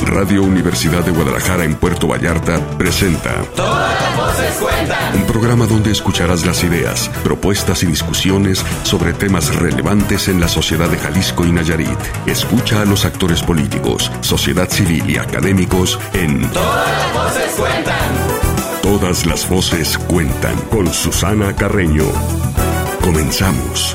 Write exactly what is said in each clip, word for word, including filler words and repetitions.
Radio Universidad de Guadalajara en Puerto Vallarta presenta Todas las voces cuentan. Un programa donde escucharás las ideas, propuestas y discusiones sobre temas relevantes en la sociedad de Jalisco y Nayarit. Escucha a los actores políticos, sociedad civil y académicos en Todas las voces cuentan. Todas las voces cuentan con Susana Carreño. Comenzamos.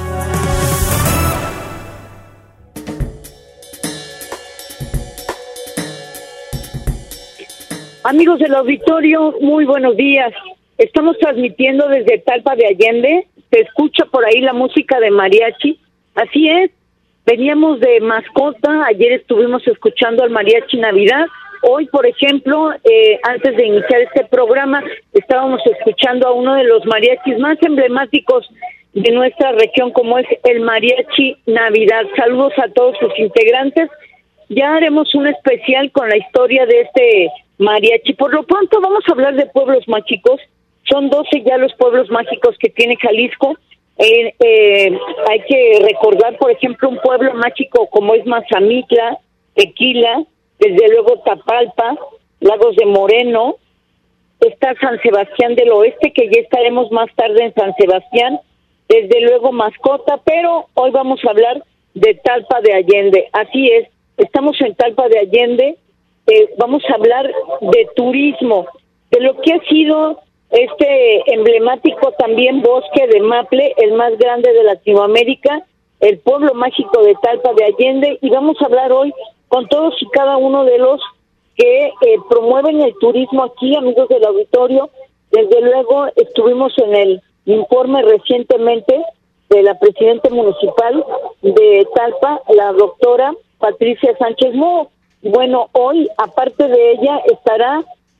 Amigos del auditorio, muy buenos días. Estamos transmitiendo desde Talpa de Allende. Se escucha por ahí la música de mariachi. Así es, veníamos de mascota. Ayer estuvimos escuchando al Mariachi Navidad. Hoy, por ejemplo, eh, antes de iniciar este programa, estábamos escuchando a uno de los mariachis más emblemáticos de nuestra región, como es el Mariachi Navidad. Saludos a todos sus integrantes. Ya haremos un especial con la historia de este mariachi. Por lo pronto vamos a hablar de pueblos mágicos. Son doce ya los pueblos mágicos que tiene Jalisco. Eh, eh, hay que recordar, por ejemplo, un pueblo mágico como es Mazamitla, Tequila, desde luego Tapalpa, Lagos de Moreno. Está San Sebastián del Oeste, que ya estaremos más tarde en San Sebastián. Desde luego Mascota, pero hoy vamos a hablar de Talpa de Allende. Así es, estamos en Talpa de Allende. Eh, vamos a hablar de turismo, de lo que ha sido este emblemático también bosque de maple, el más grande de Latinoamérica, el pueblo mágico de Talpa de Allende, y vamos a hablar hoy con todos y cada uno de los que eh, promueven el turismo aquí, amigos del auditorio. Desde luego estuvimos en el informe recientemente de la presidenta municipal de Talpa, la doctora Patricia Sánchez Moho. Bueno, hoy, aparte de ella, estará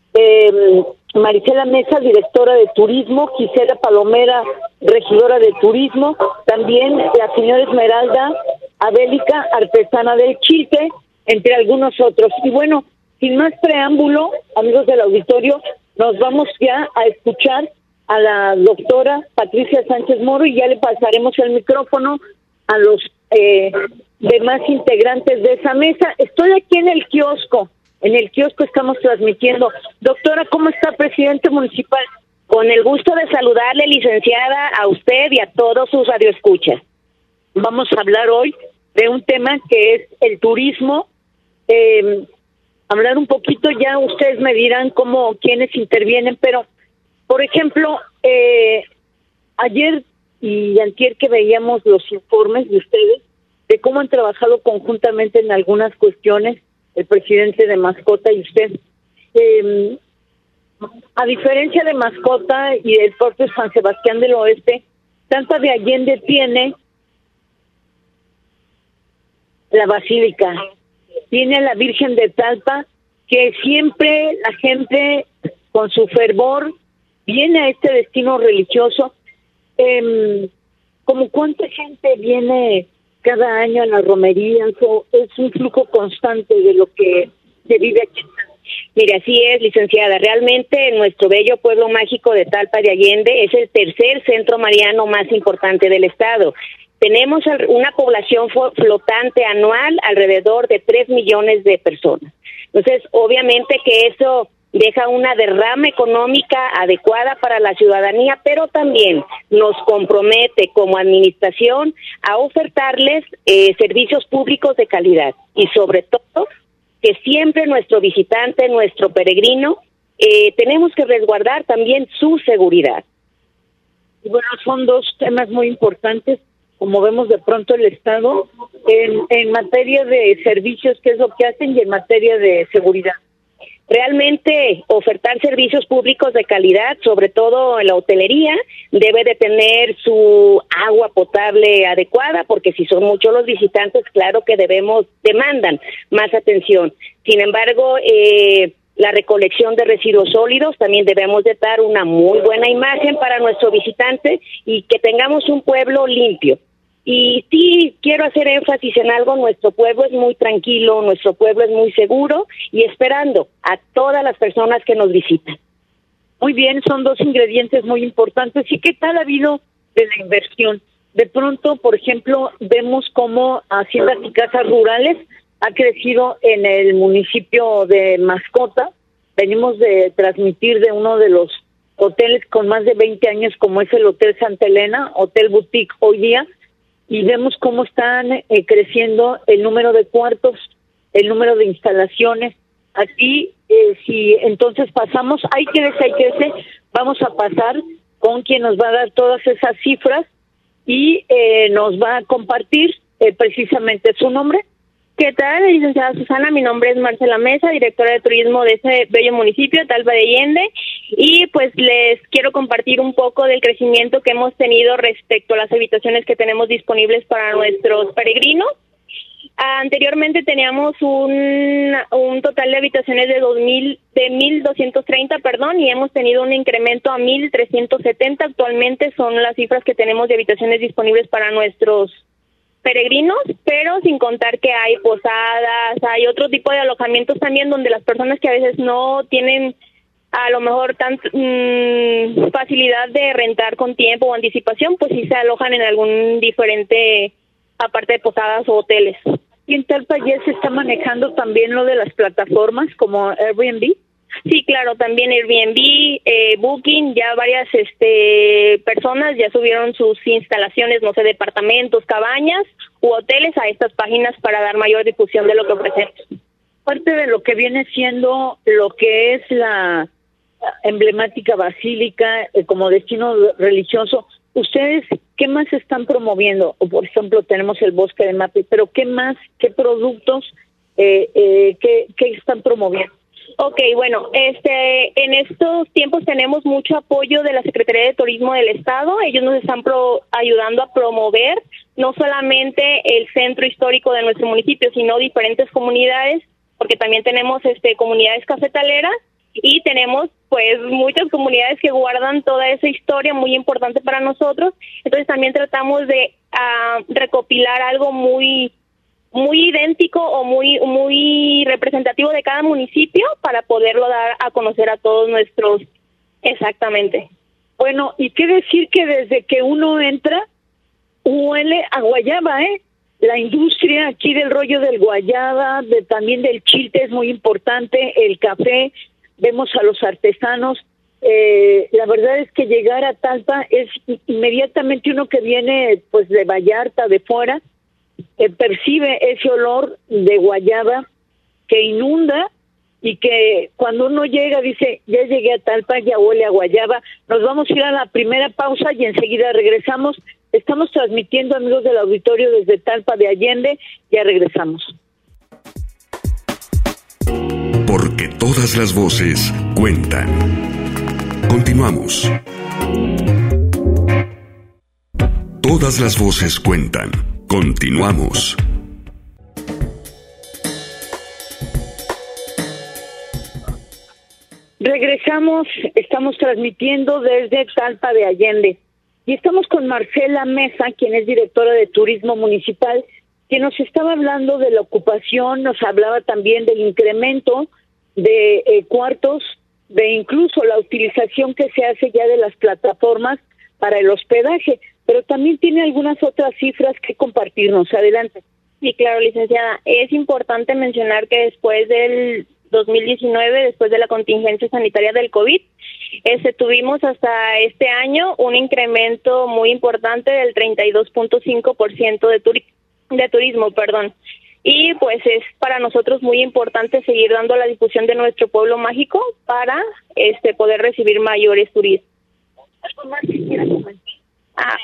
eh, Marisela Mesa, directora de turismo, Gisela Palomera, regidora de turismo, también la señora Esmeralda Abélica, artesana del Chilte, entre algunos otros. Y bueno, sin más preámbulo, amigos del auditorio, nos vamos ya a escuchar a la doctora Patricia Sánchez Moho y ya le pasaremos el micrófono a los eh, demás integrantes de esa mesa. Estoy aquí en el kiosco, en el kiosco estamos transmitiendo. Doctora, ¿cómo está, presidente municipal? Con el gusto de saludarle, licenciada, a usted y a todos sus radioescuchas. Vamos a hablar hoy de un tema que es el turismo. Eh, hablar un poquito, ya ustedes me dirán cómo, quiénes intervienen, pero, por ejemplo, eh, ayer y antier que veíamos los informes de ustedes, de cómo han trabajado conjuntamente en algunas cuestiones, el presidente de Mascota y usted. Eh, a diferencia de Mascota y del puerto de San Sebastián del Oeste, Talpa de Allende tiene la Basílica, tiene a la Virgen de Talpa, que siempre la gente con su fervor viene a este destino religioso. Eh, ¿Cómo cuánta gente viene cada año a las romerías? O es un flujo constante de lo que se vive aquí? Mire, así es, licenciada. Realmente nuestro bello pueblo mágico de Talpa de Allende es el tercer centro mariano más importante del estado. Tenemos una población flotante anual alrededor de tres millones de personas. Entonces, obviamente que eso deja una derrama económica adecuada para la ciudadanía, pero también nos compromete como administración a ofertarles eh, servicios públicos de calidad y sobre todo que siempre nuestro visitante, nuestro peregrino, eh, tenemos que resguardar también su seguridad. Y bueno, son dos temas muy importantes, como vemos de pronto el Estado, en, en materia de servicios, qué es lo que hacen, y en materia de seguridad. Realmente ofertar servicios públicos de calidad, sobre todo en la hotelería, debe de tener su agua potable adecuada, porque si son muchos los visitantes, claro que debemos, demandan más atención. Sin embargo, eh, la recolección de residuos sólidos, también debemos de dar una muy buena imagen para nuestro visitante y que tengamos un pueblo limpio. Y sí, quiero hacer énfasis en algo, nuestro pueblo es muy tranquilo, nuestro pueblo es muy seguro y esperando a todas las personas que nos visitan. Muy bien, son dos ingredientes muy importantes. ¿Y qué tal ha habido de la inversión? De pronto, por ejemplo, vemos cómo haciendas y casas rurales ha crecido en el municipio de Mascota. Venimos de transmitir de uno de los hoteles con más de veinte años, como es el Hotel Santa Elena, Hotel Boutique hoy día, y vemos cómo están eh, creciendo el número de cuartos, el número de instalaciones. Aquí, eh, si entonces pasamos, hay que decir, hay que decir, vamos a pasar con quien nos va a dar todas esas cifras y eh, nos va a compartir eh, precisamente su nombre. ¿Qué tal, licenciada Susana? Mi nombre es Marcela Mesa, directora de turismo de ese bello municipio, Talpa de Allende, y pues les quiero compartir un poco del crecimiento que hemos tenido respecto a las habitaciones que tenemos disponibles para nuestros peregrinos. Anteriormente teníamos un un total de habitaciones de dos mil de mil doscientos treinta, perdón, y hemos tenido un incremento a mil trescientos setenta. Actualmente son las cifras que tenemos de habitaciones disponibles para nuestros peregrinos, pero sin contar que hay posadas, hay otro tipo de alojamientos también donde las personas que a veces no tienen a lo mejor tan mmm, facilidad de rentar con tiempo o anticipación, pues sí se alojan en algún diferente, aparte de posadas o hoteles. ¿Y en Talpa ya se está manejando también lo de las plataformas como Airbnb? Sí, claro, también Airbnb, eh, Booking, ya varias este personas ya subieron sus instalaciones, no sé, departamentos, cabañas u hoteles a estas páginas para dar mayor difusión de lo que ofrecemos. Parte de lo que viene siendo lo que es la emblemática basílica eh, como destino religioso, ¿ustedes qué más están promoviendo? O por ejemplo, tenemos el Bosque de Mapi, pero ¿qué más, qué productos, eh, eh, qué, qué están promoviendo? Ok, bueno, este, en estos tiempos tenemos mucho apoyo de la Secretaría de Turismo del Estado. Ellos nos están pro, ayudando a promover no solamente el centro histórico de nuestro municipio, sino diferentes comunidades, porque también tenemos este comunidades cafetaleras y tenemos pues muchas comunidades que guardan toda esa historia muy importante para nosotros. Entonces también tratamos de uh, recopilar algo muy muy idéntico o muy muy representativo de cada municipio para poderlo dar a conocer a todos nuestros. Exactamente. Bueno, y qué decir que desde que uno entra huele a guayaba, ¿eh? La industria aquí del rollo del guayaba, de, también del chilte es muy importante, el café, vemos a los artesanos. Eh, la verdad es que llegar a Talpa es inmediatamente uno que viene pues de Vallarta, de fuera, Eh, percibe ese olor de guayaba que inunda y que cuando uno llega dice, ya llegué a Talpa, ya huele a guayaba. Nos vamos a ir a la primera pausa y enseguida regresamos. Estamos transmitiendo, amigos del auditorio, desde Talpa de Allende. Ya regresamos. Porque todas las voces cuentan. Continuamos. Todas las voces cuentan. Continuamos. Regresamos, estamos transmitiendo desde Talpa de Allende y estamos con Marcela Mesa, quien es directora de Turismo Municipal, que nos estaba hablando de la ocupación, nos hablaba también del incremento de eh, cuartos, de incluso la utilización que se hace ya de las plataformas para el hospedaje, pero también tiene algunas otras cifras que compartirnos. Adelante. Sí, claro, licenciada. Es importante mencionar que después del dos mil diecinueve, después de la contingencia sanitaria del COVID, este, tuvimos hasta este año un incremento muy importante del treinta y dos punto cinco por ciento de, turi- de turismo, perdón. Y pues es para nosotros muy importante seguir dando la difusión de nuestro pueblo mágico para este poder recibir mayores turistas. ¿Algo más que quiera comentar? Ah.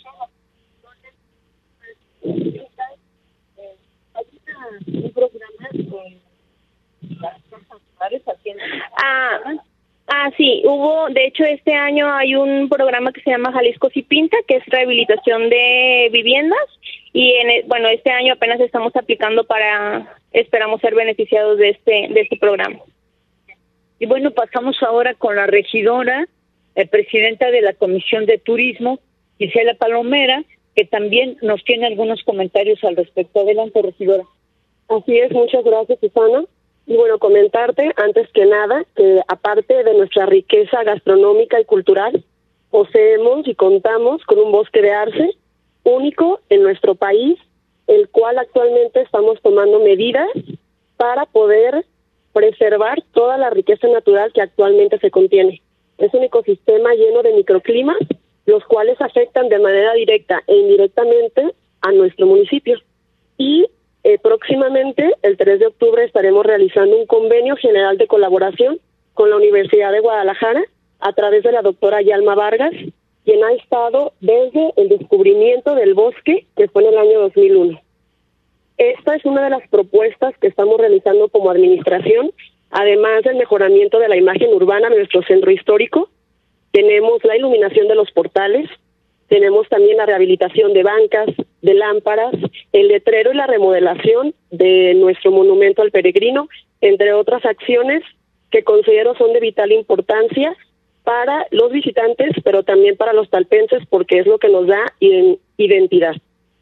Un programa de las casas rurales haciendo... Ah, ah, sí, hubo, de hecho este año hay un programa que se llama Jalisco sí pinta, que es rehabilitación de viviendas, y en, bueno, este año apenas estamos aplicando para, esperamos ser beneficiados de este, de este programa. Y bueno, pasamos ahora con la regidora, eh, presidenta de la Comisión de Turismo, Gisela Palomera, que también nos tiene algunos comentarios al respecto. Adelante, regidora. Así es, muchas gracias, Susana. Y bueno, comentarte antes que nada que aparte de nuestra riqueza gastronómica y cultural, poseemos y contamos con un bosque de arce único en nuestro país el cual actualmente estamos tomando medidas para poder preservar toda la riqueza natural que actualmente se contiene. Es un ecosistema lleno de microclimas, los cuales afectan de manera directa e indirectamente a nuestro municipio. Y eh, próximamente, el tres de octubre, estaremos realizando un convenio general de colaboración con la Universidad de Guadalajara a través de la doctora Yalma Vargas, quien ha estado desde el descubrimiento del bosque, que fue en el año dos mil uno. Esta es una de las propuestas que estamos realizando como administración, además del mejoramiento de la imagen urbana de nuestro centro histórico. Tenemos la iluminación de los portales, tenemos también la rehabilitación de bancas, de lámparas, el letrero y la remodelación de nuestro monumento al peregrino, entre otras acciones que considero son de vital importancia para los visitantes, pero también para los talpenses, porque es lo que nos da identidad.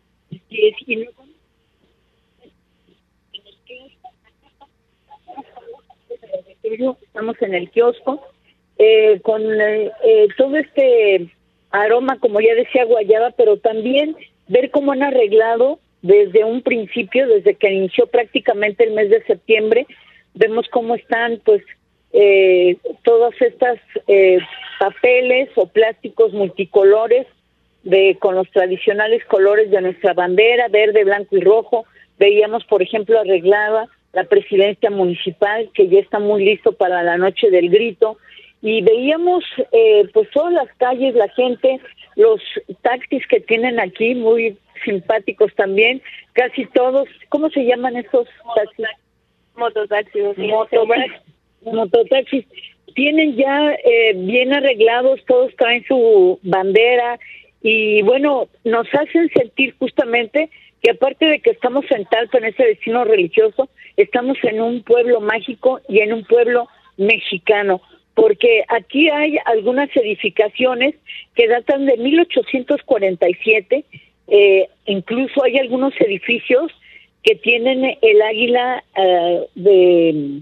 Estamos en el kiosco eh, con eh, eh, todo este aroma, como ya decía, guayaba, pero también ver cómo han arreglado desde un principio, desde que inició prácticamente el mes de septiembre. Vemos cómo están pues eh, todas estas eh, papeles o plásticos multicolores de con los tradicionales colores de nuestra bandera, verde, blanco y rojo. Veíamos, por ejemplo, arreglada la presidencia municipal, que ya está muy listo para la noche del grito, y veíamos eh, pues todas las calles, la gente, los taxis que tienen aquí, muy simpáticos también, casi todos. ¿Cómo se llaman esos taxis? Mototaxis. Mototaxis. Mototaxis. Tienen ya eh, bien arreglados, todos traen su bandera, y bueno, nos hacen sentir justamente que aparte de que estamos en Talpa, en ese destino religioso, estamos en un pueblo mágico y en un pueblo mexicano, porque aquí hay algunas edificaciones que datan de mil ochocientos cuarenta y siete, eh, incluso hay algunos edificios que tienen el águila uh, de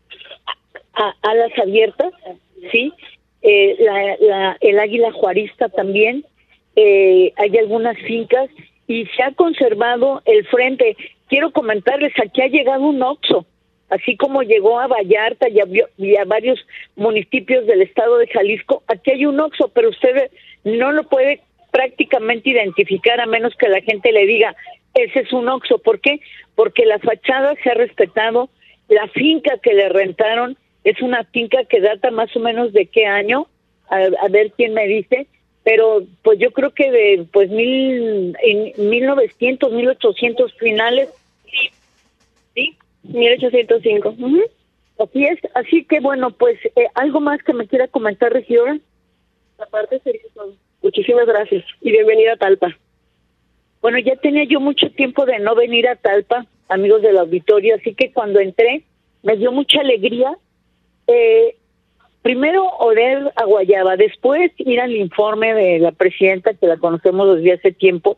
a, alas abiertas, ¿sí? Eh, la, la, el águila juarista también, eh, hay algunas fincas, y se ha conservado el frente. Quiero comentarles, aquí ha llegado un Oxxo, así como llegó a Vallarta y a, y a varios municipios del estado de Jalisco. Aquí hay un Oxxo, pero usted no lo puede prácticamente identificar a menos que la gente le diga, ese es un Oxxo. ¿Por qué? Porque la fachada se ha respetado, la finca que le rentaron es una finca que data más o menos de qué año, a, a ver quién me dice, pero pues yo creo que de pues mil en mil novecientos, mil ochocientos finales. Sí, sí, mil ochocientos cinco. Uh-huh. Así es, así que bueno, pues eh, algo más que me quiera comentar, regidora. Aparte sería todo. Muchísimas gracias y bienvenida a Talpa. Bueno, ya tenía yo mucho tiempo de no venir a Talpa, amigos del auditorio, así que cuando entré me dio mucha alegría. Eh, Primero, oler a guayaba, después ir al informe de la presidenta, que la conocemos desde hace tiempo,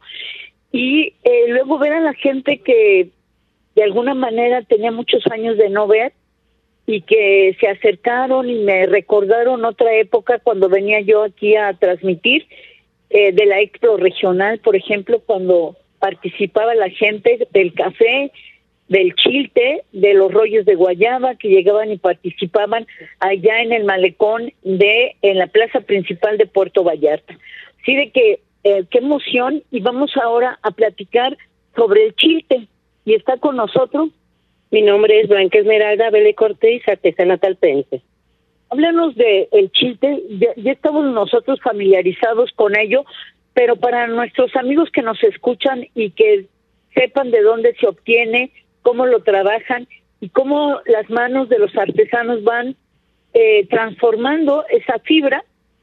y eh, luego ver a la gente que de alguna manera tenía muchos años de no ver y que se acercaron y me recordaron otra época cuando venía yo aquí a transmitir eh, de la Expo Regional, por ejemplo, cuando participaba la gente del café, del chilte, de los rollos de guayaba que llegaban y participaban allá en el malecón de en la plaza principal de Puerto Vallarta. Así de que eh, qué emoción, y vamos ahora a platicar sobre el chilte, y está con nosotros. Mi nombre es Blanca Esmeralda Vélez Cortés, artesana talpense. Háblanos de el chilte. Ya, ya estamos nosotros familiarizados con ello, pero para nuestros amigos que nos escuchan y que sepan de dónde se obtiene, cómo lo trabajan y cómo las manos de los artesanos van eh, transformando esa fibra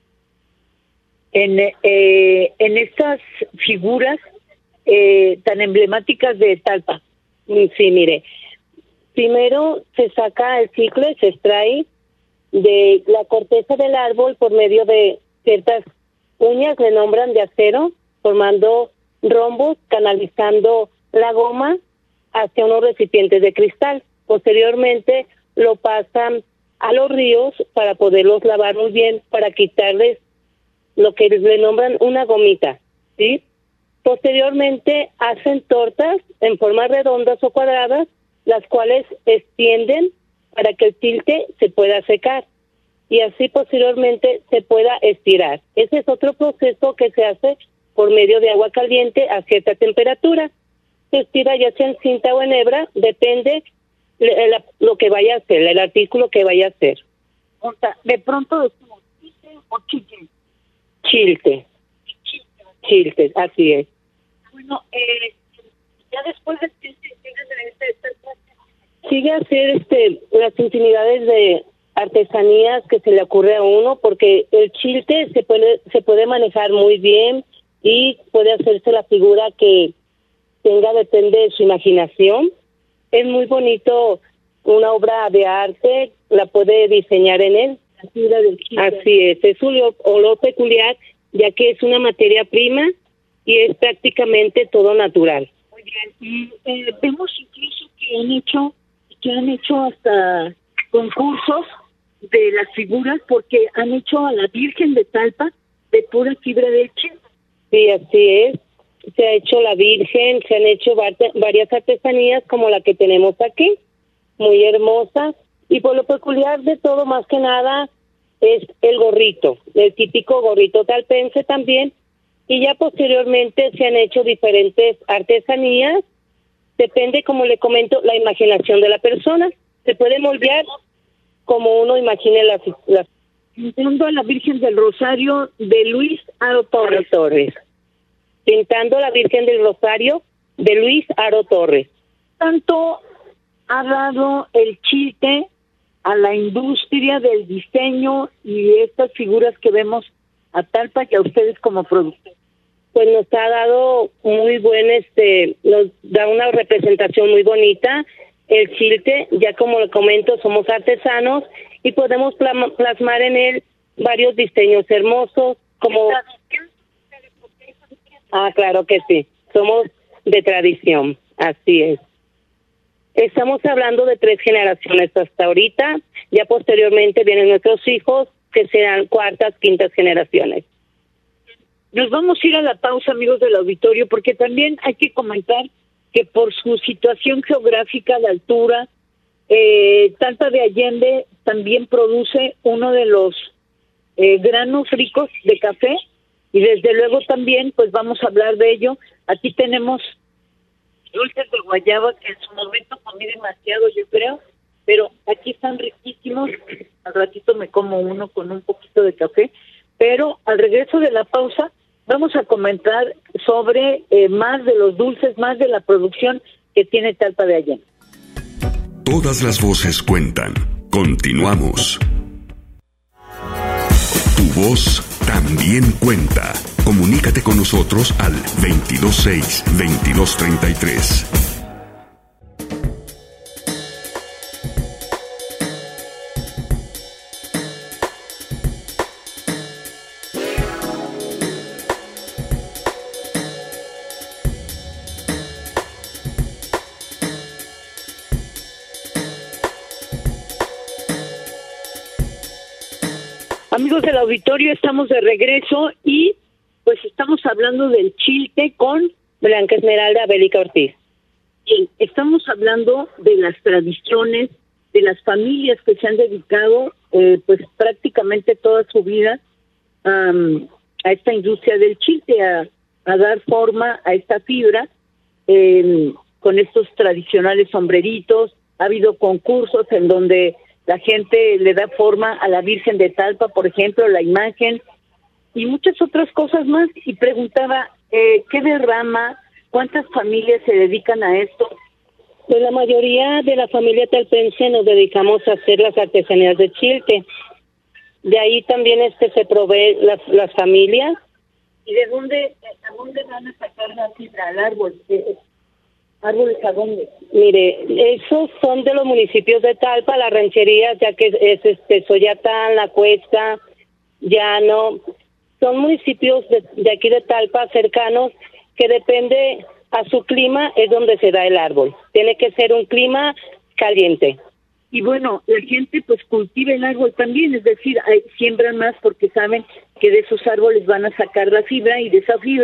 en, eh, en estas figuras eh, tan emblemáticas de Talpa. Sí, mire, primero se saca el ciclo y se extrae de la corteza del árbol por medio de ciertas uñas, le nombran de acero, formando rombos, canalizando la goma hacia unos recipientes de cristal. Posteriormente lo pasan a los ríos para poderlos lavar muy bien, para quitarles lo que le nombran una gomita, ¿sí? Posteriormente hacen tortas en formas redondas o cuadradas, las cuales extienden para que el chilte se pueda secar y así posteriormente se pueda estirar. Ese es otro proceso que se hace por medio de agua caliente a cierta temperatura. Se estira ya sea en cinta o en hebra, depende de la, lo que vaya a hacer, el artículo que vaya a hacer. O sea, de pronto decimos chilte o chicle. Chilte. Chilte, así es. Bueno, eh, ya después del chilte, sigue a hacer este, las infinidades de artesanías que se le ocurre a uno, porque el chilte se puede, se puede manejar muy bien y puede hacerse la figura que tenga, depende de su imaginación. Es muy bonito, una obra de arte, la puede diseñar en él. La figura del chilte. Así es, es un olor peculiar, ya que es una materia prima y es prácticamente todo natural. Muy bien, y eh, vemos incluso que han hecho, que han hecho hasta concursos de las figuras, porque han hecho a la Virgen de Talpa de pura fibra de chilte. Sí, así es. Se ha hecho la Virgen, se han hecho varias artesanías como la que tenemos aquí, muy hermosa. Y por lo peculiar de todo, más que nada, es el gorrito, el típico gorrito talpense también. Y ya posteriormente se han hecho diferentes artesanías. Depende, como le comento, la imaginación de la persona. Se puede moldear como uno imagine las... las... Pintando a la Virgen del Rosario de Luis Aro Torres. Torres. Pintando a la Virgen del Rosario de Luis Aro Torres. Tanto ha dado el chilte a la industria del diseño y estas figuras que vemos a Talpa y a ustedes como productores. Pues nos ha dado muy buen, este, nos da una representación muy bonita. El chilte, ya como le comento, somos artesanos y podemos plasmar en él varios diseños hermosos, como... Ah, claro que sí, somos de tradición, así es. Estamos hablando de tres generaciones hasta ahorita, ya posteriormente vienen nuestros hijos, que serán cuartas, quintas generaciones. Nos vamos a ir a la pausa, amigos del auditorio, porque también hay que comentar que por su situación geográfica de altura, eh, Talpa de Allende también produce uno de los eh, granos ricos de café, y desde luego también, pues vamos a hablar de ello. Aquí tenemos dulces de guayaba, que en su momento comí demasiado, yo creo, pero aquí están riquísimos. Al ratito me como uno con un poquito de café, pero al regreso de la pausa vamos a comentar sobre eh, más de los dulces, más de la producción que tiene Talpa de Allende. Todas las voces cuentan. Continuamos. Tu voz también cuenta. Comunícate con nosotros al veintidós seis, veintidós treinta y tres. Amigos del auditorio, estamos de regreso y pues estamos hablando del chilte con Blanca Esmeralda Bélica Ortiz. Y estamos hablando de las tradiciones, de las familias que se han dedicado eh, pues prácticamente toda su vida um, a esta industria del chilte, a, a dar forma a esta fibra eh, con estos tradicionales sombreritos. Ha habido concursos en donde la gente le da forma a la Virgen de Talpa, por ejemplo, la imagen, y muchas otras cosas más. Y preguntaba, eh, ¿qué derrama? ¿Cuántas familias se dedican a esto? Pues la mayoría de la familia talpense nos dedicamos a hacer las artesanías de chilte. De ahí también este se provee las, las familias. ¿Y de dónde, a dónde van a sacar la fibra? ¿Al árbol? Eh, ¿Árboles a dónde? Mire, esos son de los municipios de Talpa, las rancherías, ya que es este Soyatán, La Cuesta, Llano. Son municipios de, de aquí de Talpa cercanos que depende a su clima es donde se da el árbol. Tiene que ser un clima caliente. Y bueno, la gente pues cultiva el árbol también, es decir, hay, siembran más porque saben que de esos árboles van a sacar la fibra y de esa fibra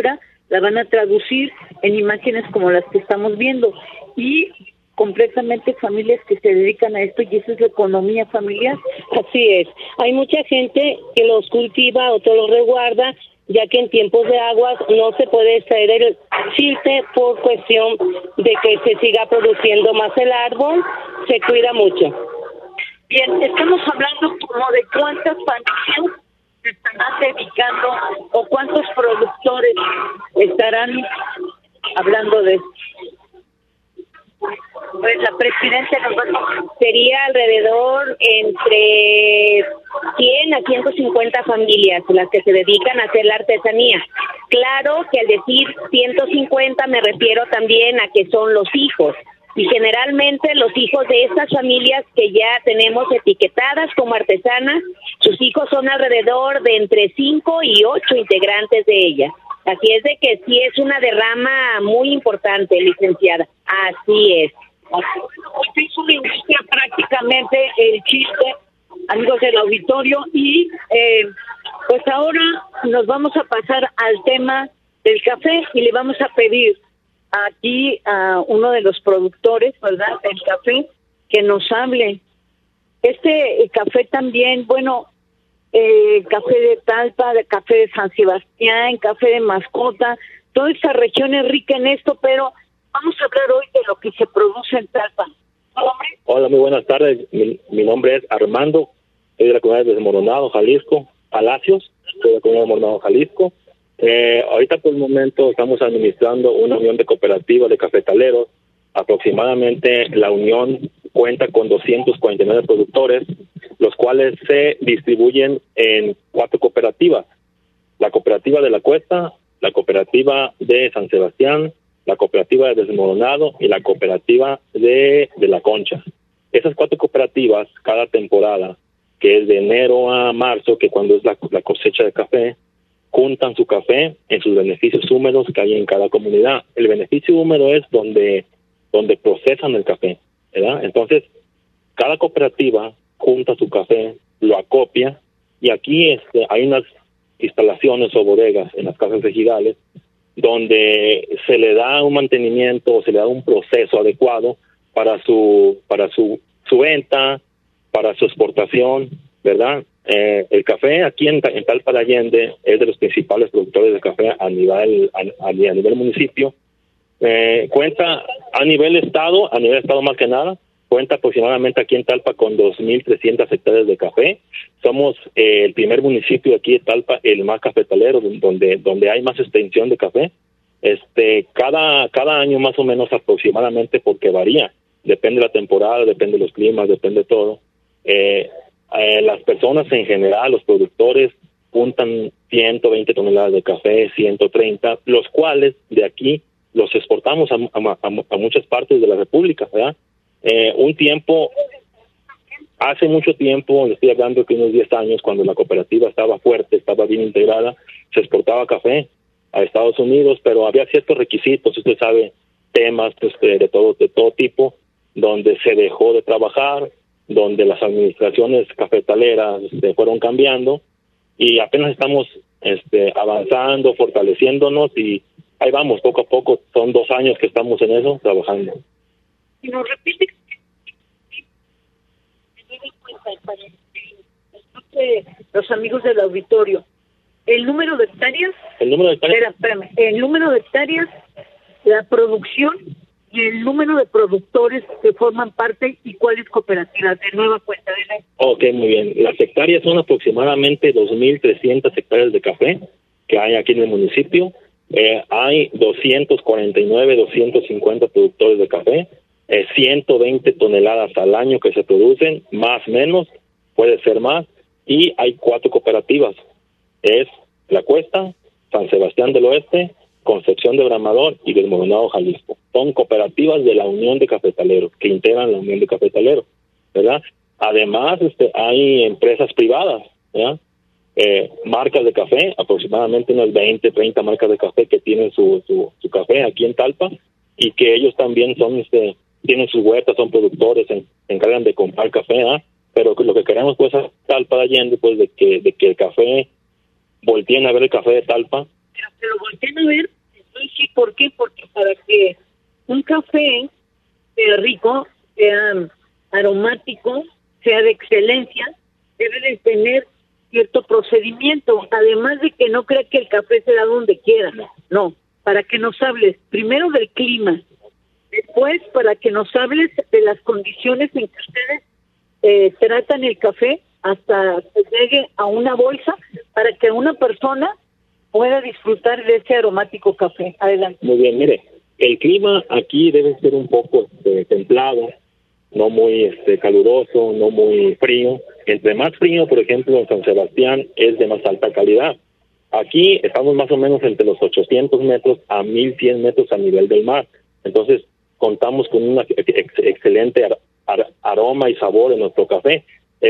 la van a traducir en imágenes como las que estamos viendo y completamente familias que se dedican a esto y esa es la economía familiar. Así es. Hay mucha gente que los cultiva o te los resguarda, ya que en tiempos de aguas no se puede extraer el chiste por cuestión de que se siga produciendo más el árbol, se cuida mucho. Bien, estamos hablando como de cuántas familias se estarán dedicando o cuántos productores estarán hablando de esto. Pues la presidenta nos va a... Sería alrededor entre cien a ciento cincuenta familias las que se dedican a hacer la artesanía. Claro que al decir ciento cincuenta me refiero también a que son los hijos. Y generalmente los hijos de estas familias que ya tenemos etiquetadas como artesanas, sus hijos son alrededor de entre cinco y ocho integrantes de ellas. Así es de que sí es una derrama muy importante, licenciada. Así es. Pues es una industria prácticamente el chiste, amigos del auditorio, y eh, pues ahora nos vamos a pasar al tema del café y le vamos a pedir aquí a uno de los productores, ¿verdad?, del café, que nos hable. Este eh, café también, bueno, eh, café de Talpa, de café de San Sebastián, café de Mascota, toda esta región es rica en esto, pero vamos a hablar hoy de lo que se produce en Talpa. Hola, muy buenas tardes. Mi, mi nombre es Armando, soy de la comunidad de Desmoronado, Jalisco, Palacios, soy de la comunidad de Desmoronado, Jalisco. Eh, ahorita por el momento estamos administrando una unión de cooperativas de cafetaleros. Aproximadamente la unión cuenta con doscientos cuarenta y nueve productores, los cuales se distribuyen en cuatro cooperativas. La cooperativa de La Cuesta, la cooperativa de San Sebastián, la cooperativa de Desmoronado y la cooperativa de, de La Concha. Esas cuatro cooperativas, cada temporada, que es de enero a marzo, que cuando es la, la cosecha de café, juntan su café en sus beneficios húmedos que hay en cada comunidad. El beneficio húmedo es donde, donde procesan el café, ¿verdad? Entonces, cada cooperativa junta su café, lo acopia, y aquí este, hay unas instalaciones o bodegas en las casas ejidales donde se le da un mantenimiento o se le da un proceso adecuado para su para su, su venta, para su exportación, ¿verdad? Eh, el café aquí en, en Talpa de Allende es de los principales productores de café a nivel a, a nivel municipio. Eh, cuenta a nivel estado, a nivel estado más que nada, cuenta aproximadamente aquí en Talpa con dos mil trescientas hectáreas de café. Somos eh, el primer municipio aquí de Talpa, el más cafetalero, donde donde hay más extensión de café. Este, cada cada año más o menos aproximadamente, porque varía, depende de la temporada, depende de los climas, depende de todo. Eh, eh, las personas en general, los productores, juntan ciento veinte toneladas de café, ciento treinta, los cuales de aquí los exportamos a, a, a, a muchas partes de la República, ¿verdad? Eh, un tiempo, hace mucho tiempo, le estoy hablando que unos diez años, cuando la cooperativa estaba fuerte, estaba bien integrada, se exportaba café a Estados Unidos, pero había ciertos requisitos, usted sabe, temas este, de todo de todo tipo, donde se dejó de trabajar, donde las administraciones cafetaleras este, fueron cambiando, y apenas estamos este, avanzando, fortaleciéndonos, y ahí vamos, poco a poco. Son dos años que estamos en eso, trabajando. Si nos repite, los amigos del auditorio, el número de hectáreas, el número de hectáreas, espera, espérame, el número de hectáreas, la producción y el número de productores que forman parte y cuáles cooperativas, de nueva cuenta. De la... Ok, muy bien. Las hectáreas son aproximadamente dos mil trescientas hectáreas de café que hay aquí en el municipio. Eh, hay doscientos cuarenta y nueve, doscientos cincuenta productores de café, eh, ciento veinte toneladas al año que se producen, más o menos, puede ser más, y hay cuatro cooperativas, es La Cuesta, San Sebastián del Oeste, Concepción de Bramador y Desmoronado, Jalisco. Son cooperativas de la Unión de Cafetaleros, que integran la Unión de Cafetaleros, ¿verdad? Además, este, hay empresas privadas, ¿verdad? Eh, marcas de café, aproximadamente unas veinte, treinta marcas de café que tienen su, su, su café aquí en Talpa, y que ellos también son, este, tienen sus huertas, son productores, se encargan de comprar café, ¿ah? Pero lo que queremos pues a Talpa de Allende, pues de que, de que el café, volteen a ver el café de Talpa. Pero volteen a ver Sí, ¿por qué? Porque para que un café sea rico, sea aromático, sea de excelencia, debe de tener cierto procedimiento, además de que no crea que el café se da donde quiera, no, para que nos hables primero del clima, después para que nos hables de las condiciones en que ustedes eh, tratan el café hasta que llegue a una bolsa para que una persona pueda disfrutar de ese aromático café. Adelante. Muy bien, mire, el clima aquí debe ser un poco este, templado, no muy este, caluroso, no muy frío. Entre más frío, por ejemplo, en San Sebastián es de más alta calidad. Aquí estamos más o menos entre los ochocientos metros a mil cien metros a nivel del mar. Entonces, contamos con un ex excelente ar ar aroma y sabor en nuestro café.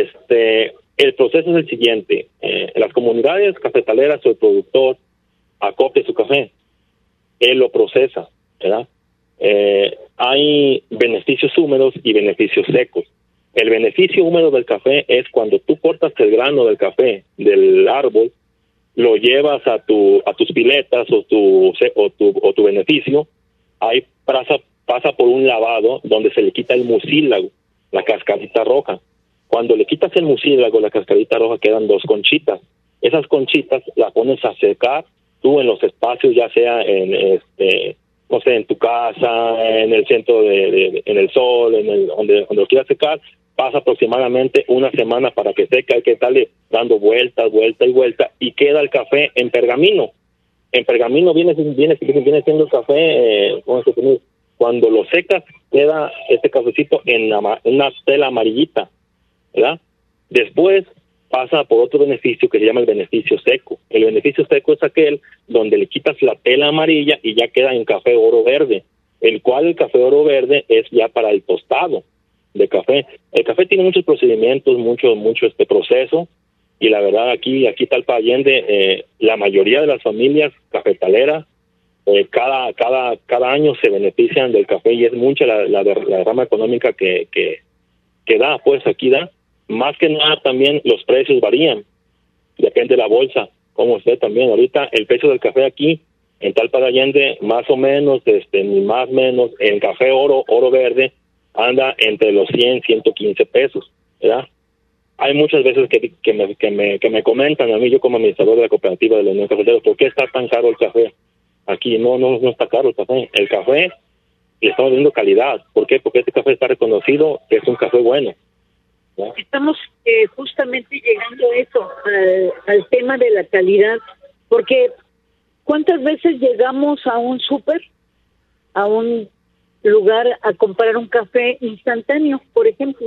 Este, el proceso es el siguiente. Eh, las comunidades cafetaleras o el productor acopia su café. Él lo procesa, ¿verdad? Eh, hay beneficios húmedos y beneficios secos. El beneficio húmedo del café es cuando tú cortas el grano del café del árbol, lo llevas a tu a tus piletas o tu o tu o tu beneficio, ahí pasa pasa por un lavado donde se le quita el mucílago, la cascarita roja. Cuando le quitas el mucílago, la cascarita roja, quedan dos conchitas. Esas conchitas las pones a secar tú en los espacios, ya sea en este no sé, en tu casa, en el centro de, de en el sol, en el donde donde lo quieras secar. Pasa aproximadamente una semana para que seque, hay que estarle dando vueltas, vueltas y vueltas, y queda el café en pergamino. En pergamino viene, viene, viene siendo el café, eh, cuando lo secas, queda este cafecito en una, una tela amarillita, ¿verdad? Después pasa por otro beneficio que se llama el beneficio seco. El beneficio seco es aquel donde le quitas la tela amarilla y ya queda en café oro verde, el cual el café oro verde es ya para el tostado de café. El café tiene muchos procedimientos, mucho mucho este proceso, y la verdad aquí aquí Talpa Allende, eh, la mayoría de las familias cafetaleras eh, cada cada cada año se benefician del café, y es mucha la la, la rama económica que que que da, pues aquí da. Más que nada también los precios varían, depende de la bolsa, como usted también. Ahorita el precio del café aquí en Talpa de Allende, más o menos, este ni más menos, en café oro oro verde anda entre los cien, ciento quince pesos, ¿verdad? Hay muchas veces que, que, me, que, me, que me comentan a mí, yo como administrador de la cooperativa de la Unión Cafetera, ¿por qué está tan caro el café? Aquí no, no, no está caro el café. El café le estamos dando calidad. ¿Por qué? Porque este café está reconocido que es un café bueno, ¿verdad? Estamos eh, justamente llegando a eso, al, al tema de la calidad, porque ¿cuántas veces llegamos a un súper, a un lugar a comprar un café instantáneo, por ejemplo,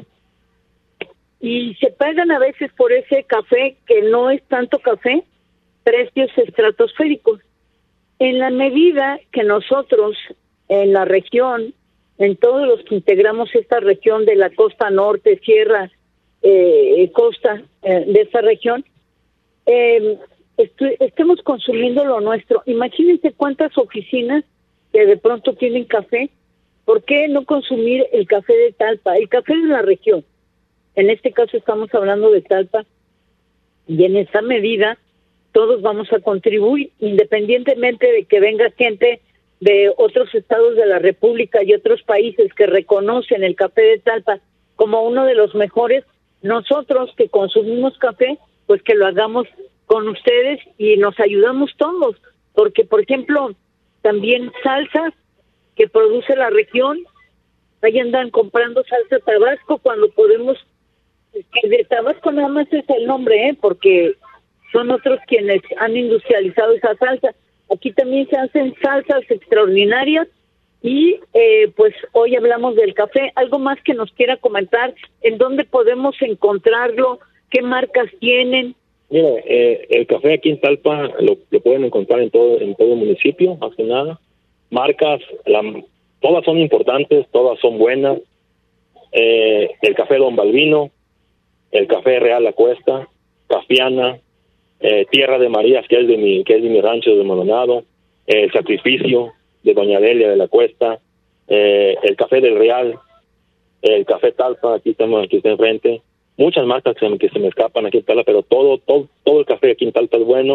y se pagan a veces por ese café que no es tanto café, precios estratosféricos? En la medida que nosotros en la región, en todos los que integramos esta región de la costa norte, sierra, eh, costa eh, de esta región, eh, est- estemos consumiendo lo nuestro. Imagínense cuántas oficinas que de pronto tienen café. ¿Por qué no consumir el café de Talpa? El café de la región. En este caso estamos hablando de Talpa, y en esa medida todos vamos a contribuir, independientemente de que venga gente de otros estados de la República y otros países que reconocen el café de Talpa como uno de los mejores. Nosotros que consumimos café, pues que lo hagamos con ustedes y nos ayudamos todos, porque por ejemplo también salsas que produce la región, ahí andan comprando salsa Tabasco cuando podemos, que de Tabasco nada más es el nombre, ¿eh? Porque son otros quienes han industrializado esa salsa. Aquí también se hacen salsas extraordinarias, y eh, pues hoy hablamos del café. ¿Algo más que nos quiera comentar? ¿En dónde podemos encontrarlo? ¿Qué marcas tienen? Mire, eh, el café aquí en Talpa lo, lo pueden encontrar en todo en todo el municipio, más que nada. Marcas, la, todas son importantes, todas son buenas. Eh, el café Don Balbino, el café Real La Cuesta, Cafiana, eh, Tierra de Marías, que es de mi que es de mi rancho de Maldonado, eh, el Sacrificio de Doña Delia de la Cuesta, eh, el café del Real, el café Talpa, aquí estamos aquí está enfrente. Muchas marcas que se, que se me escapan aquí en Talpa, pero todo todo todo el café aquí en Talpa es bueno.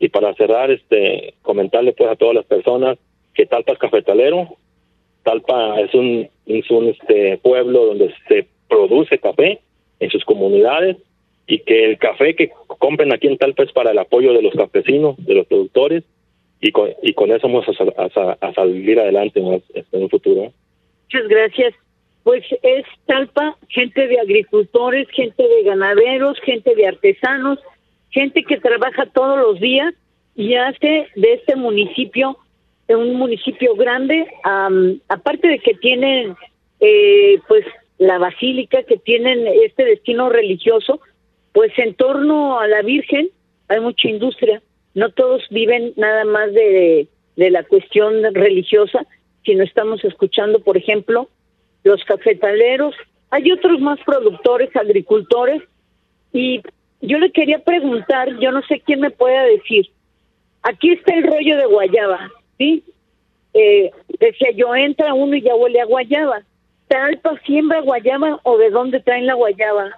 Y para cerrar, este, comentarle pues a todas las personas que Talpa es cafetalero. Talpa es un, es un este, pueblo donde se produce café en sus comunidades, y que el café que compren aquí en Talpa es para el apoyo de los campesinos, de los productores, y con, y con eso vamos a, a, a salir adelante en, en un futuro. Muchas gracias. Pues es Talpa, gente de agricultores, gente de ganaderos, gente de artesanos, gente que trabaja todos los días y hace de este municipio un municipio grande, um, aparte de que tienen eh, pues la basílica, que tienen este destino religioso, pues en torno a la Virgen hay mucha industria. No todos viven nada más de, de la cuestión religiosa, sino estamos escuchando, por ejemplo, los cafetaleros. Hay otros más productores, agricultores, y yo le quería preguntar, yo no sé quién me pueda decir, aquí está el rollo de guayaba, ¿sí? Eh, decía yo, entra uno y ya huele a guayaba. ¿Talpa siembra guayaba o de dónde traen la guayaba?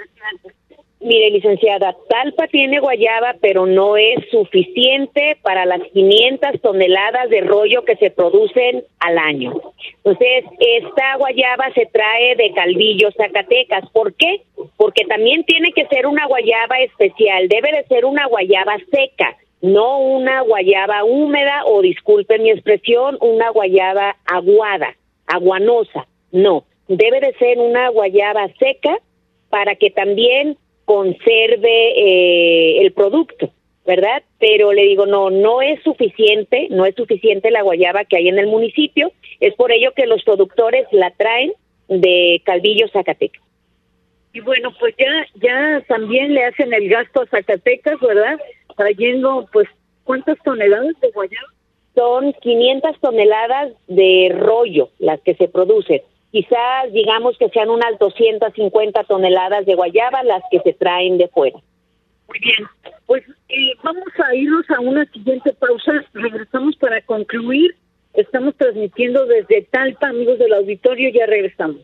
Mire, licenciada, Talpa tiene guayaba, pero no es suficiente para las quinientas toneladas de rollo que se producen al año. Entonces, esta guayaba se trae de Calvillo, Zacatecas. ¿Por qué? Porque también tiene que ser una guayaba especial, debe de ser una guayaba seca, no una guayaba húmeda, o disculpe mi expresión, una guayaba aguada, aguanosa. No, debe de ser una guayaba seca para que también conserve eh, el producto, ¿verdad? Pero le digo, no, no es suficiente, no es suficiente la guayaba que hay en el municipio, es por ello que los productores la traen de Calvillo, Zacatecas. Y bueno, pues ya ya también le hacen el gasto a Zacatecas, ¿verdad? Trayendo, pues, ¿cuántas toneladas de guayaba? Son quinientas toneladas de rollo las que se producen. Quizás digamos que sean unas doscientas cincuenta toneladas de guayaba las que se traen de fuera. Muy bien, pues eh, vamos a irnos a una siguiente pausa. Regresamos para concluir. Estamos transmitiendo desde Talpa, amigos del auditorio, ya regresamos.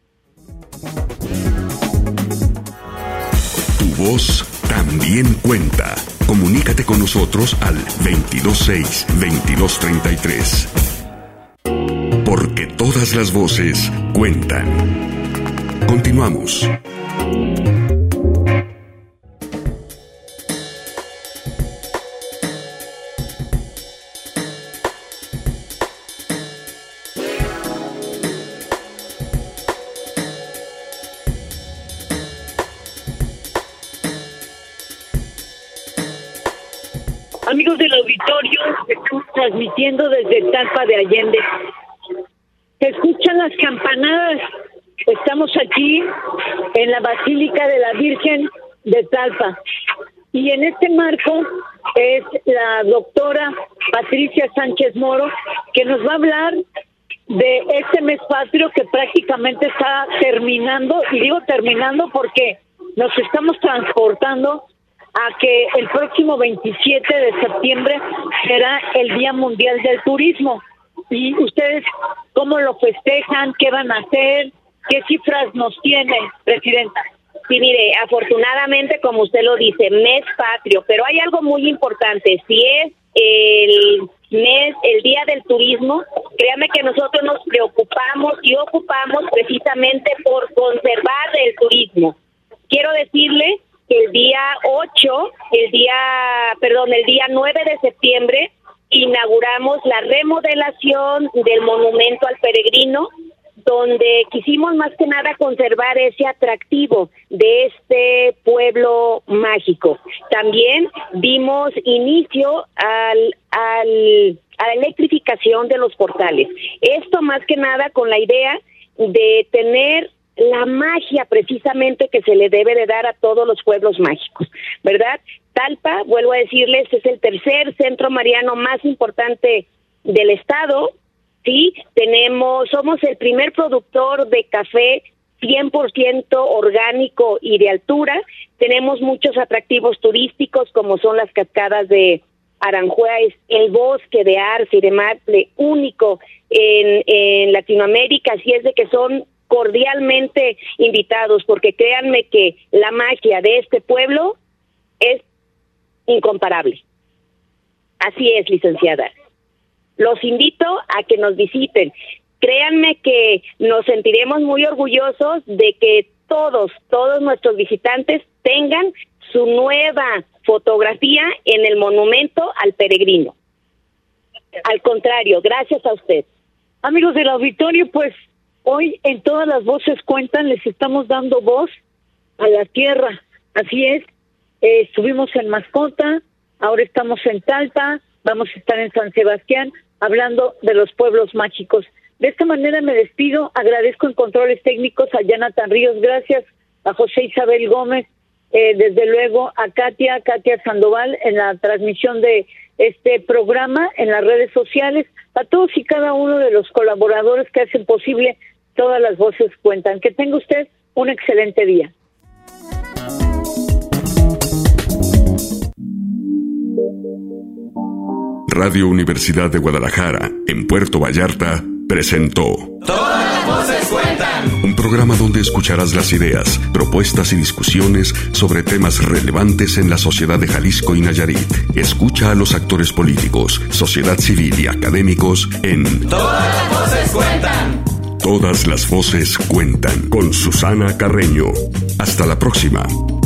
Tu voz también cuenta. Comunícate con nosotros al veintidós seis, veintidós treinta y tres. Porque todas las voces cuentan. Continuamos. Amigos del auditorio, estamos transmitiendo desde Talpa de Allende. Se escuchan las campanadas. Estamos aquí en la Basílica de la Virgen de Talpa. Y en este marco es la doctora Patricia Sánchez Moro, que nos va a hablar de este mes patrio que prácticamente está terminando. Y digo terminando porque nos estamos transportando a que el próximo veintisiete de septiembre será el Día Mundial del Turismo. ¿Y ustedes cómo lo festejan? ¿Qué van a hacer? ¿Qué cifras nos tiene, Presidenta? Sí, mire, afortunadamente, como usted lo dice, mes patrio, pero hay algo muy importante. Si es el mes, el Día del Turismo, créame que nosotros nos preocupamos y ocupamos precisamente por conservar el turismo. Quiero decirle que el día ocho, el día, perdón, el día nueve de septiembre, inauguramos la remodelación del monumento al peregrino, donde quisimos más que nada conservar ese atractivo de este pueblo mágico. También dimos inicio al, al, a la electrificación de los portales. Esto más que nada con la idea de tener la magia precisamente que se le debe de dar a todos los pueblos mágicos, ¿verdad? Talpa, vuelvo a decirles, es el tercer centro mariano más importante del estado, ¿sí? Tenemos, somos el primer productor de café cien por ciento orgánico y de altura. Tenemos muchos atractivos turísticos como son las cascadas de Aranjuez, el bosque de arce y de maple, único en, en Latinoamérica, así es de que son cordialmente invitados, porque créanme que la magia de este pueblo es incomparable. Así es, licenciada. Los invito a que nos visiten. Créanme que nos sentiremos muy orgullosos de que todos, todos nuestros visitantes tengan su nueva fotografía en el monumento al peregrino. Al contrario, gracias a usted. Amigos del auditorio, pues hoy en Todas las Voces Cuentan les estamos dando voz a la tierra. Así es, eh, estuvimos en Mascota, ahora estamos en Talpa, vamos a estar en San Sebastián hablando de los pueblos mágicos. De esta manera me despido, agradezco en controles técnicos a Jonathan Ríos, gracias a José Isabel Gómez, eh, desde luego a Katia, Katia Sandoval en la transmisión de este programa en las redes sociales, a todos y cada uno de los colaboradores que hacen posible Todas las Voces Cuentan. Que tenga usted un excelente día. Radio Universidad de Guadalajara, en Puerto Vallarta, presentó Todas las voces cuentan. Un programa donde escucharás las ideas, propuestas y discusiones sobre temas relevantes en la sociedad de Jalisco y Nayarit. Escucha a los actores políticos, sociedad civil y académicos en Todas las voces cuentan. Todas las voces cuentan con Susana Carreño. Hasta la próxima.